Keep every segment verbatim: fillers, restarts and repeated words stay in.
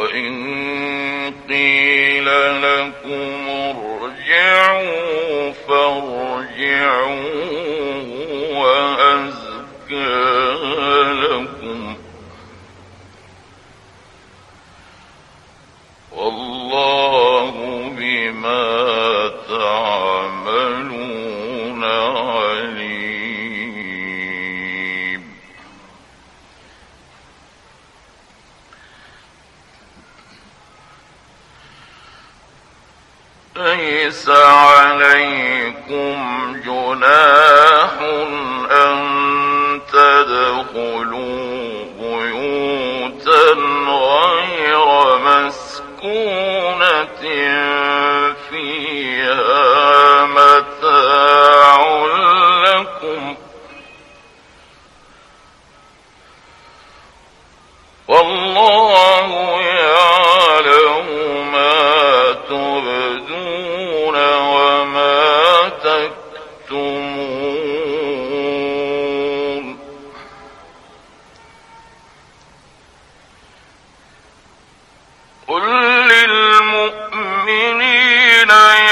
وإن قيل لكم ارجعوا فارجعوا وأزكى لكم والله بما تعملون عليم. ليس عليكم جناح أن تدخلوا بيوتا غير مسكونة فيها متاع لكم والله يعلم ما تبدون وما تكتمون. قل للمؤمنين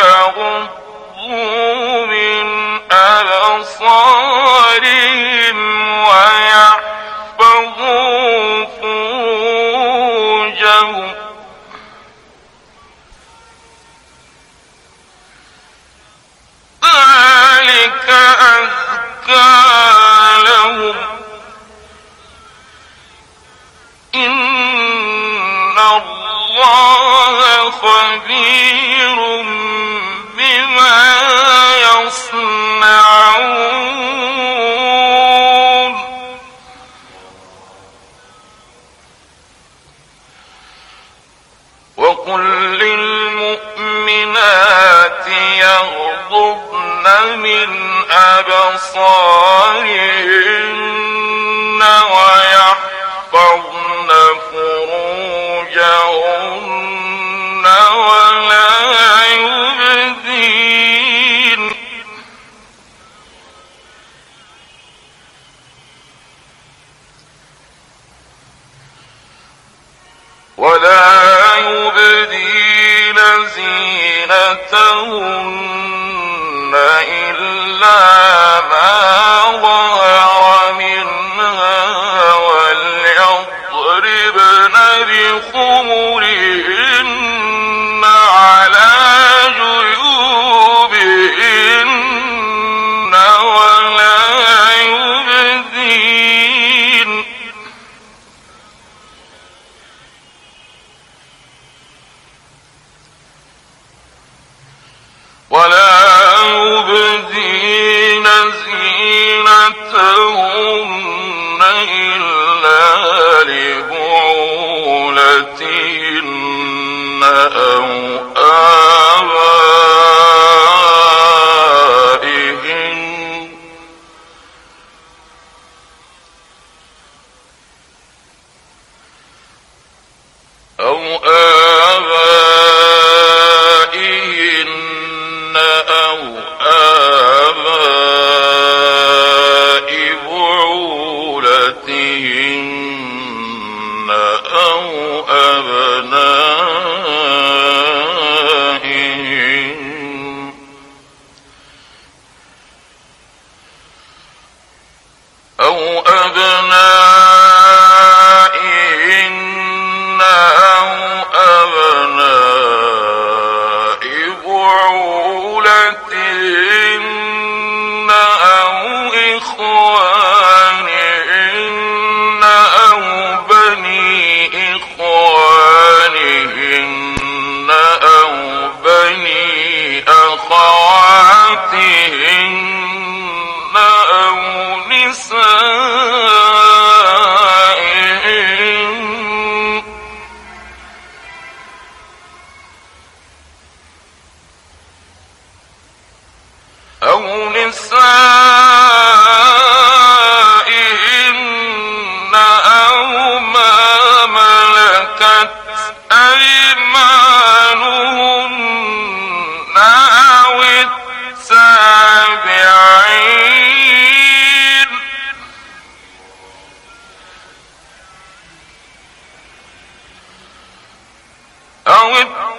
يغضوا من أبصارهم ويحفظوا فروجهم ذلك أزكى لهم إن الله خبير بما يصنعون. وقل للمؤمنات يغضضن من أبصارهن ويحفظن فروجهن ولا يبدين ولا يبدين زينتهن إلا ما ظهر منها وليضربن بخمرهن على جيوبهن ولا يبدين ولا يبدين زينتهن إلا لبعولتهن أو آبائهن أو آبائهن أو آباء بعولتهن أو أبنائهن أو أبنائهن أو أبناء بعولتهن أو إخوانهن أو بني إخوانهن أو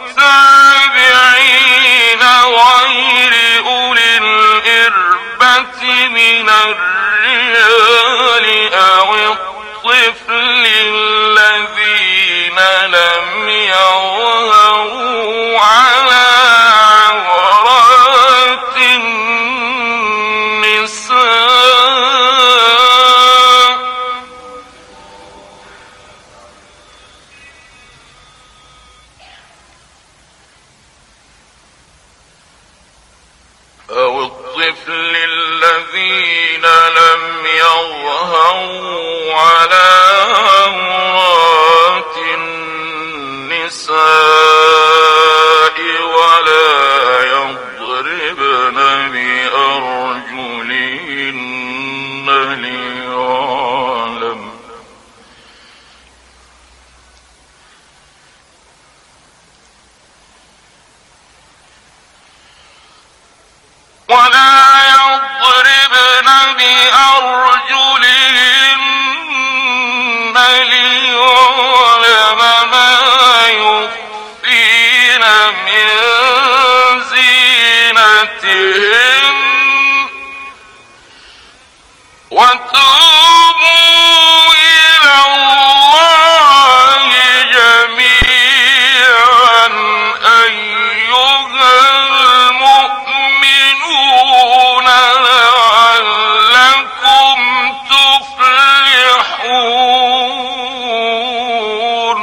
التابعين غير أولي الإربة من الرجال أو الطفل الذين لم يظهروا على عورات النساء أو الطفل الذين لم يظهروا على عورات النساء ولا يضربن بأرجلهن ليعلم ولا يضربن بأرجلهن ليعلم ما يخفين من زينتهن وتوبوا إلى الله جميعا أيها المؤمنون لعلكم تفلحون.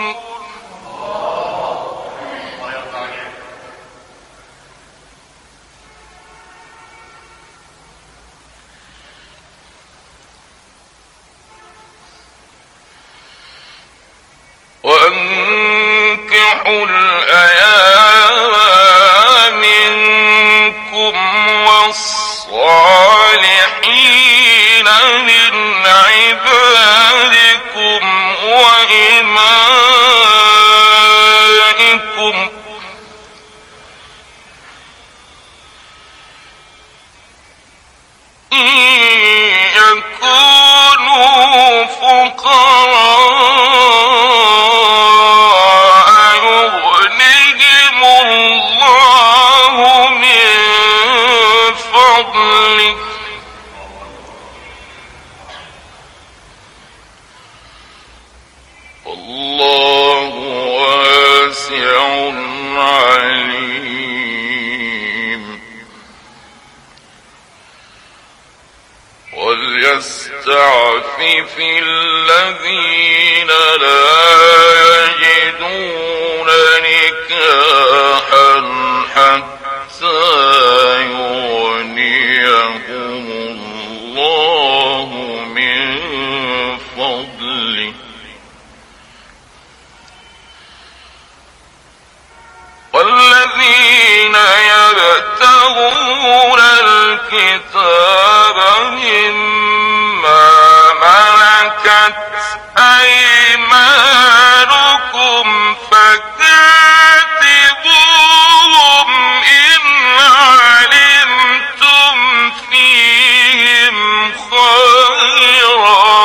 وأنكحوا الأيام منكم والصالحين من عبادكم وإمائكم إن يكونوا فقراء يغنهم الله من فضله والله واسع عليم. وليستعفف الذين لا يجدون نكاحا حتى يغنيهم الله من فضله والذين يبتغون الكتاب مما ملكت أيمانكم فكاتبوهم إن علمتم فيهم خيرا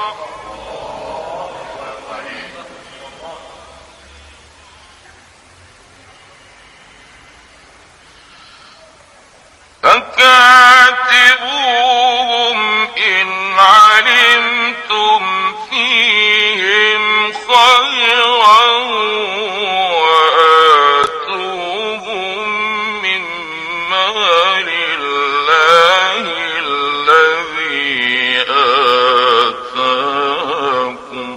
فكاتبوهم إن علمتم فيهم خيرا وآتوهم من مال الله الذي آتاكم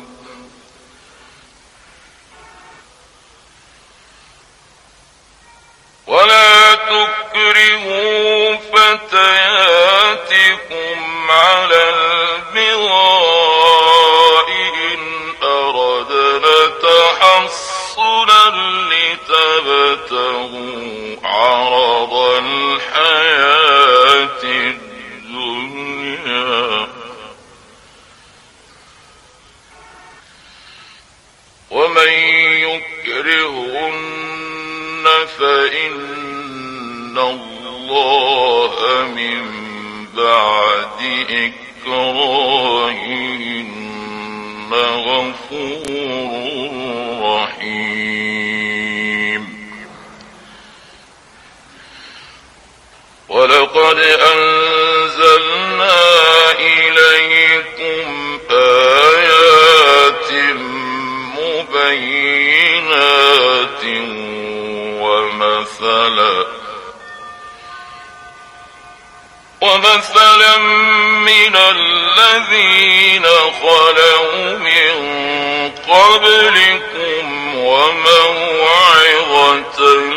ولا تكرهوا فتياتكم على البغاء إن أردنا تحصنا لتبتغوا عرض الحياة الدنيا ومن يكرهن فإن الله من بعد إكراههن غفور رحيم. بينات ومثلا ومثلا من الذين خلوا من قبلكم وموعظة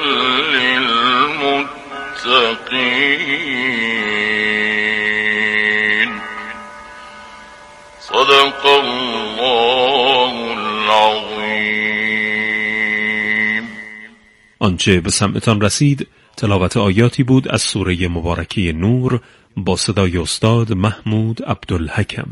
للمتقين صدق الله العظیم. آنچه به سمعتان رسید تلاوت آیاتی بود از سوره مبارکه نور با صدای استاد محمود عبدالحکم.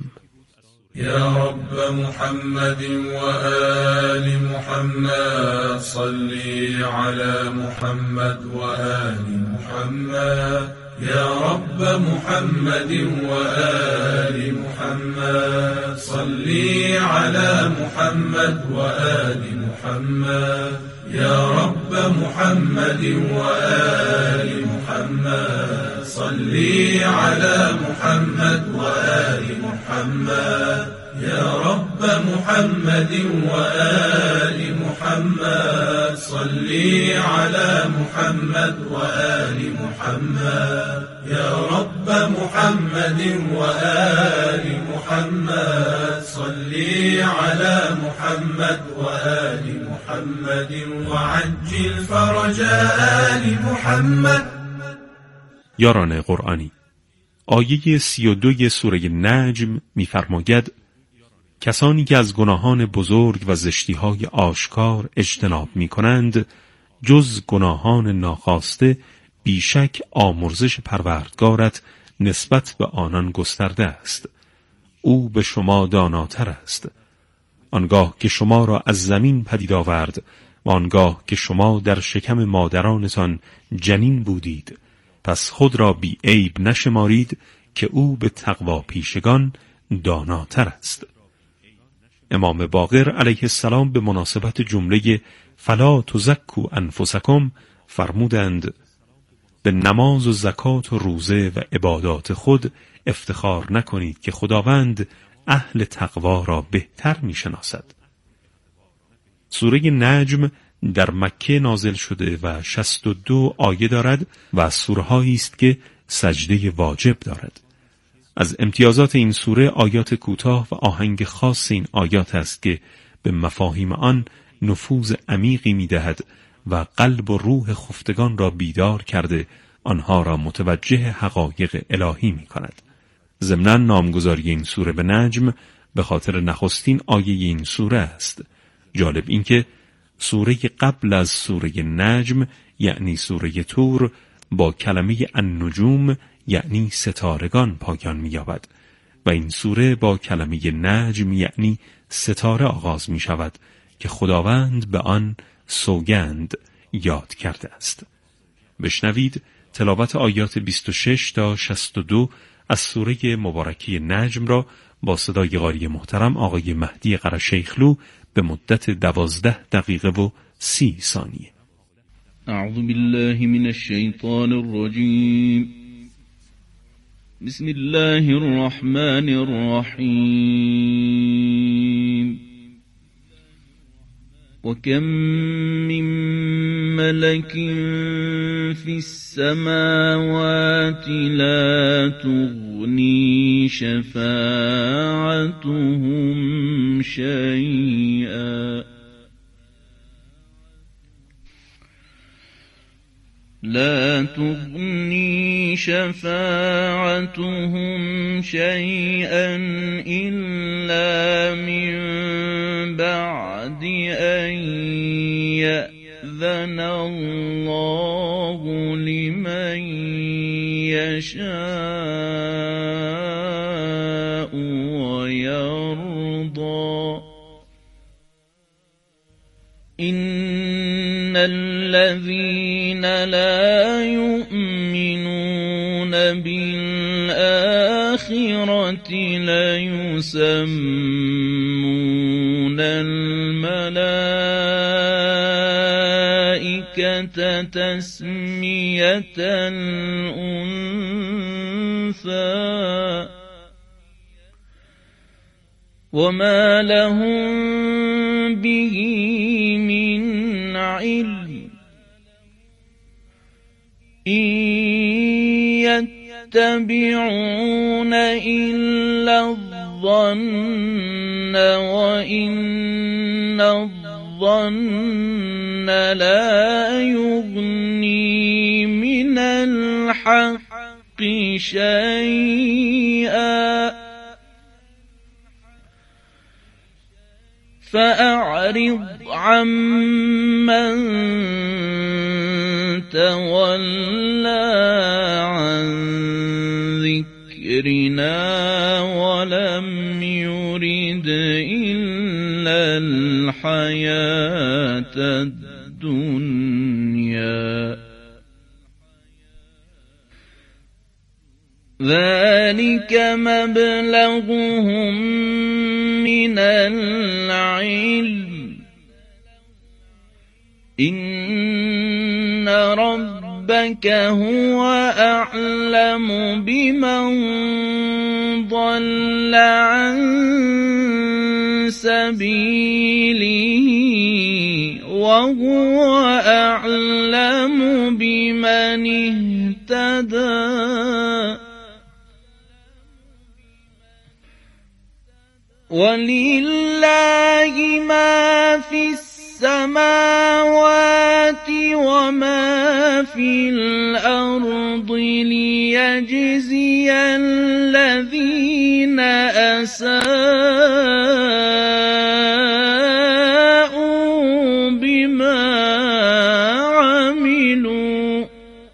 یا رب محمد و آل محمد صلی علی محمد و آل محمد. یا رب محمد و آل محمد صلی علی محمد و آل محمد. یا رب محمد و آل محمد صلی علی محمد و آل محمد. یا رب محمد و آل محمد صلی علی محمد و آل محمد. یا رب محمد و آل محمد صلی علی محمد و آل محمد وعجل فرج آل محمد. یاران قرآنی، آیه سی و دوی سوره نجم می‌فرماید کسانی که از گناهان بزرگ و زشتی‌های آشکار اجتناب می‌کنند جز گناهان ناخواسته بیشک آمرزش پروردگارت نسبت به آنان گسترده است. او به شما داناتر است. آنگاه که شما را از زمین پدید آورد و آنگاه که شما در شکم مادرانتان جنین بودید، پس خود را بی عیب نشمارید که او به تقوا پیشگان داناتر است. امام باقر علیه السلام به مناسبت جمله فلا تزکوا انفسکم فرمودند به نماز و زکات و روزه و عبادات خود افتخار نکنید که خداوند اهل تقوا را بهتر می‌شناسد. سوره نجم در مکه نازل شده و شصت و دو آیه دارد و از سوره‌هایی است که سجده واجب دارد. از امتیازات این سوره آیات کوتاه و آهنگ خاص این آیات است که به مفاهیم آن نفوذ عمیقی می‌دهد و قلب و روح خفتگان را بیدار کرده آنها را متوجه حقایق الهی می‌کند. ضمناً نامگذاری این سوره به نجم به خاطر نخستین آیه این سوره است. جالب این که سوره قبل از سوره نجم یعنی سوره طور با کلمه النجوم یعنی ستارگان پایان می‌یابد و این سوره با کلمه نجم یعنی ستاره آغاز می‌شود که خداوند به آن سوگند یاد کرده است. بشنوید تلاوت آیات بیست و شش تا شصت و دو از سوره مبارکه نجم را با صدای قاری محترم آقای مهدی قرشیخلو به مدت دوازده دقیقه و سی ثانیه. اعوذ بالله من الشیطان الرجیم. بسم الله الرحمن الرحیم. وكم من ملك في السماوات لا تغني شفاعتهم شيئا لا تغني شفاعتهم شيئا إلا من بعد أن يأذن الله لمن يشاء ويرضى. إن الذين لا يؤمنون بالآخرة ليسمون الملائكة تسمية الأنثى وما لهم به من علم إن يتبعون إلا الظن وإن الظن لا يغني من الحق شيئا فأعرض عمن تولى عن ذكرنا ولم يرد إلا الحياة الدنيا ذلك مبلغهم من العلم إن ربك هو أعلم بمن ضل عن سبيله وهو أعلم بمن اهتدى ولله ما في السماوات وما في الأرض ليجزي الذين أساءوا بما عملوا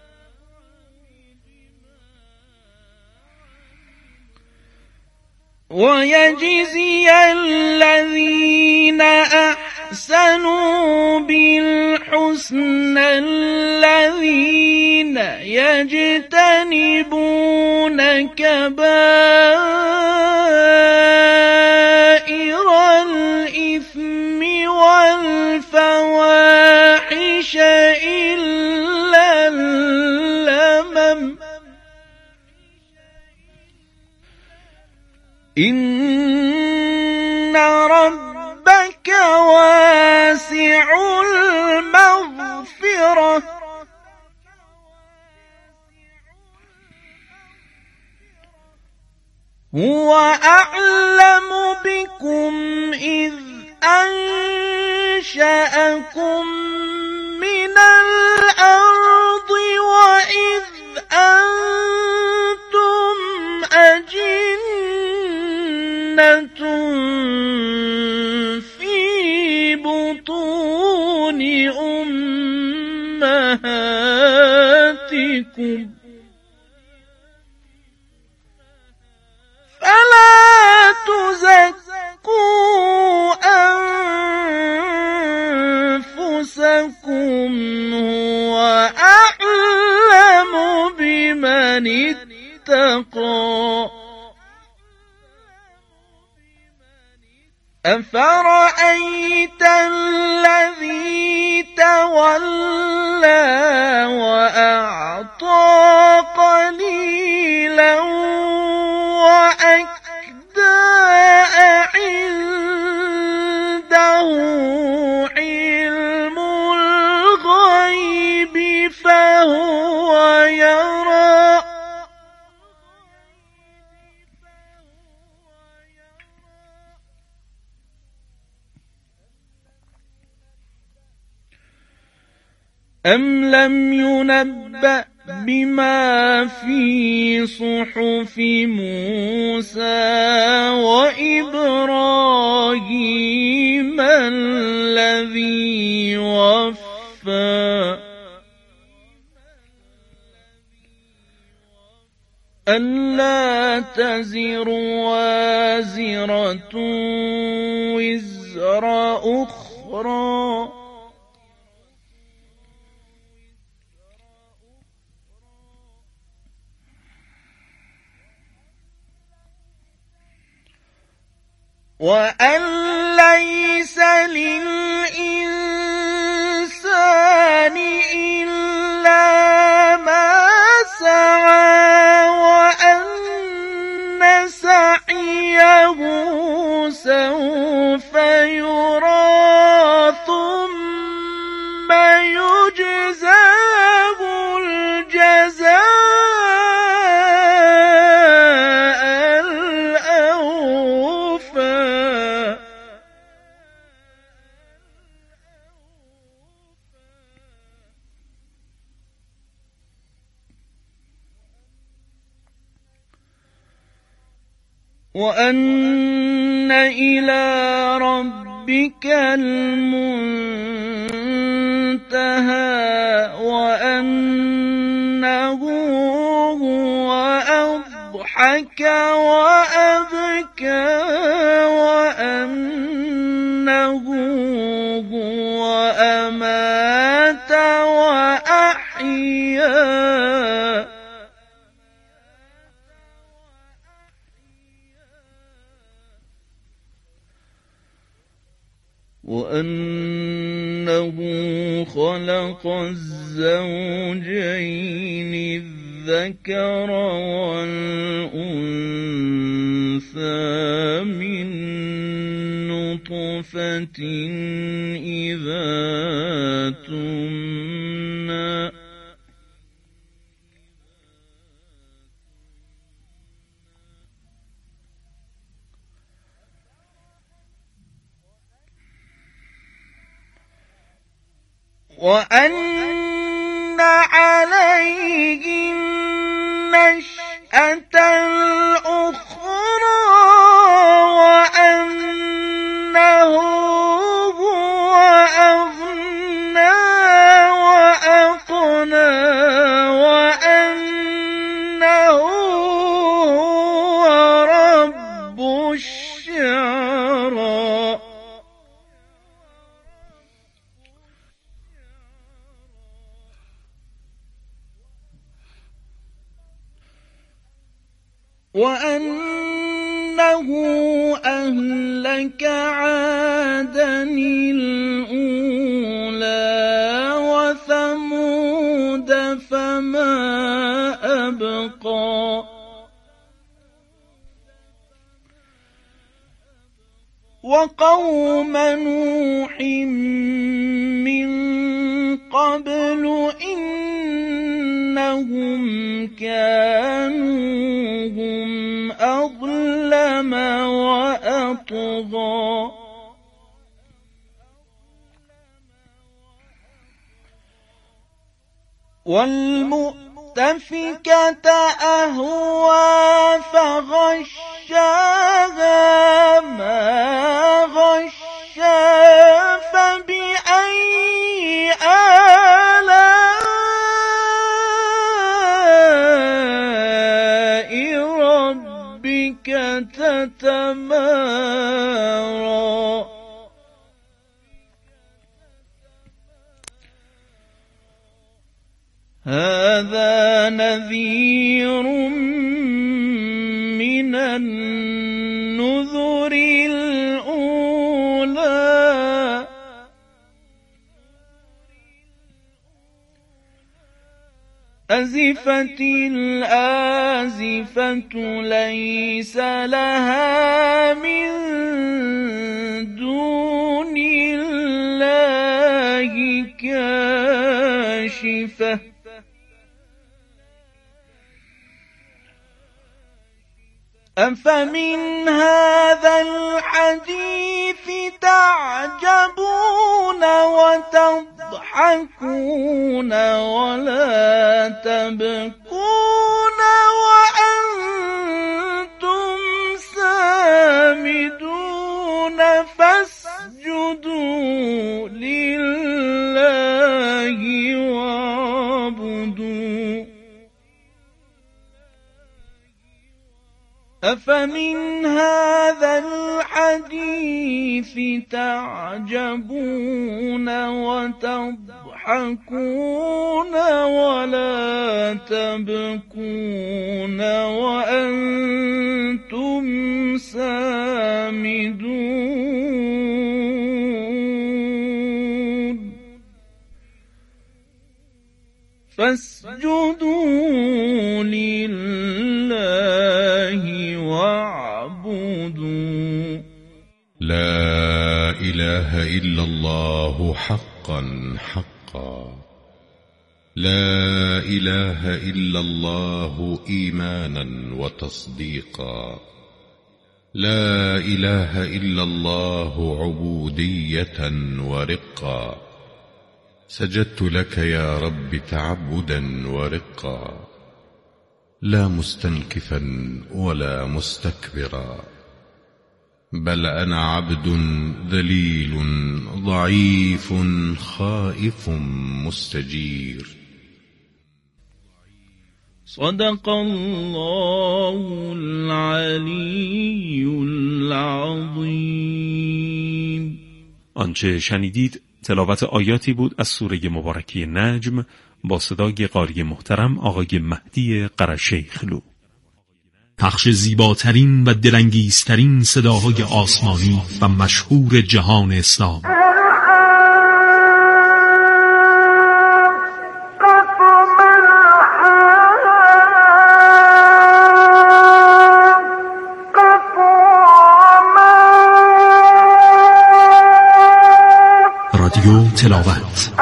ويجزي الذين أحسنوا بالحسنى الذين يجتنبون كبائر الإثم والفواحش إلا اللمم إن ربك واسع المغفرة هو أعلم بكم إذ أنشأكم من الأرض وإذ أنتم أجنة في بطون أمهاتكم فلا تزكوا أنفسكم هو أعلم بمن اتقى أفرأيت الذي تولى وأعطى قليلا وأكدى عنده علم الغيب فهو يرى أم لم ينبأ بما في صحف موسى وإبراهيم الذي وفى ألا تزر وازرة وزر أخرى وأن ليس للإنسان إلا ما سعى وأن سعيه سوف يرى وأن إلى ربك المنتهى وأنه هو أضحك وأبكى وأنه هو أمات وأحيا وأنه خلق الزوجين الذكر والأنثى من نطفة إذا تمنى وأن عليه النشأة الأخرى وأنه هو أغنى وأقنى وأنه هو رب الشعرى وأنه أهلك عادا الأولى وثمود فما أبقى وقوم نوح من قبل إنهم كانوا هم أظلم وأطغى والمؤتفكة أهوى فغشاها ما غشا فبأي آلاء ربك تتمارى هذا نذير من النذر الأولى أزفت الآزفة ليس لها من دون الله كاشفة أفمن هذا الحديث تعجبون وتضحكون ولا تبكون وأنتم سامدون فاسجدوا لله واعبدوا أفمن هذا الحديث تعجبون وتضحكون ولا تبكون وأنتم سامدون فاسجدوا لله واعبدوا لا إله إلا الله حقا حقا لا إله إلا الله إيمانا وتصديقا لا إله إلا الله عبودية ورقا سجدت لك يا رب تعبدا ورقا لا مستنكفا ولا مستكبرا، بل أنا عبد ذليل ضعيف خائف مستجير. صدق الله العلی العظیم. آنچه شنیدید تلاوت آیاتی بود از سوره مبارکه نجم با صدای قاری محترم آقای مهدی قرشیخلو. پخش زیباترین و دلانگیزترین صداهای آسمانی و مشهور جهان اسلام. رادیو تلاوت.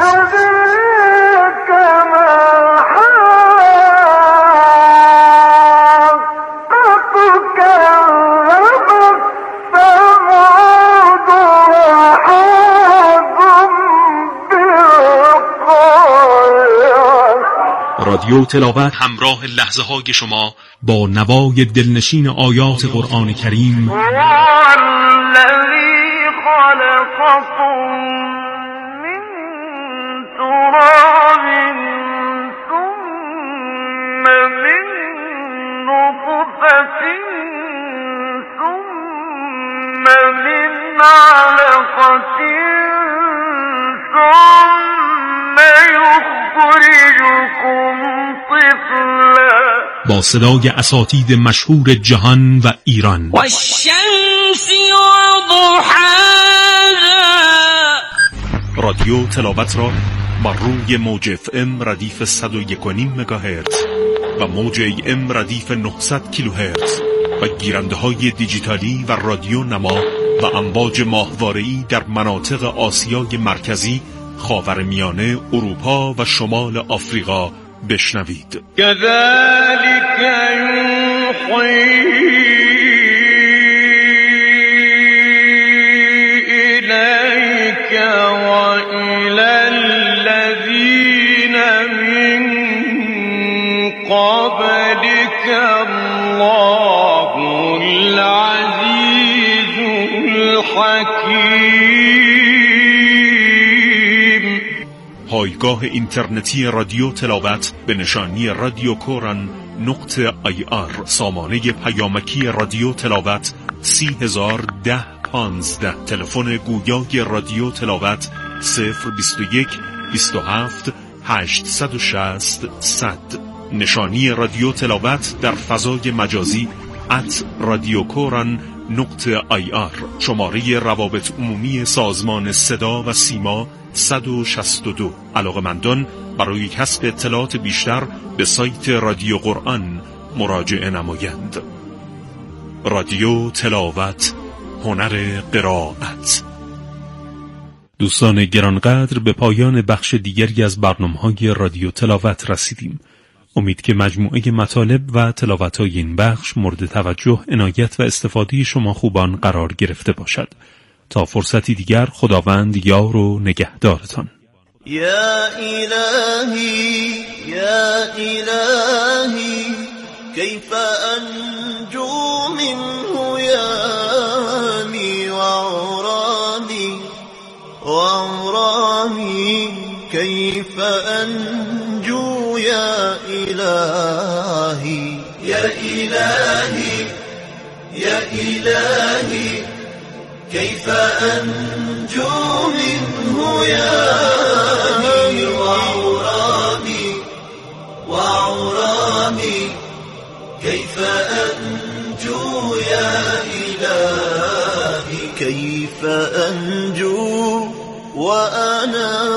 رادیو تلاوت همراه لحظه های شما با نوای دلنشین آیات قرآن کریم. با صدای اساتید مشهور جهان و ایران. والشمس وضحاها. رادیو تلاوت را بر روی موج اف ام ردیف صد و یک و نیم مگاهرتز و موج ای ام ردیف نهصد کیلوهرتز و گیرنده های دیجیتالی و رادیو نما و امواج ماهواره‌ای در مناطق آسیای مرکزی، خاورمیانه، اروپا و شمال آفریقا بشنوید. كذلك يوحي إليك وإلى الذين من قبلك الله العزيز الحكيم. پایگاه اینترنتی رادیو تلاوت به نشانی رادیو کوران نقطه آی آر، سامانه پیامکی رادیو تلاوت سی هزار ده پانزده. تلفن گویای رادیو تلاوت صفر بیست و یک بیست و هفت هشتصد و شصت صد. نشانی رادیو تلاوت در فضای مجازی ات رادیو کوران نقطه آی آر. شماره روابط عمومی سازمان صدا و سیما صد و شصت و دو. علاقه‌مندان برای کسب اطلاعات بیشتر به سایت رادیو قرآن مراجعه نمایند. رادیو تلاوت، هنر قرائت. دوستان گرانقدر، به پایان بخش دیگری از برنامه‌های رادیو تلاوت رسیدیم. امید که مجموعه مطالب و تلاوت‌های این بخش مورد توجه، عنایت و استفاده شما خوبان قرار گرفته باشد. تا فرصتی دیگر، خداوند یار و نگهدارتان. یا الهی یا الهی کیف انجو منه یامی و عرانی و عرانی کیف انجو یا الهی یا الهی یا الهی كيف أنجو منه يامي وعرامي وعرامي كيف أنجو يا إلهي كيف أنجو وأنا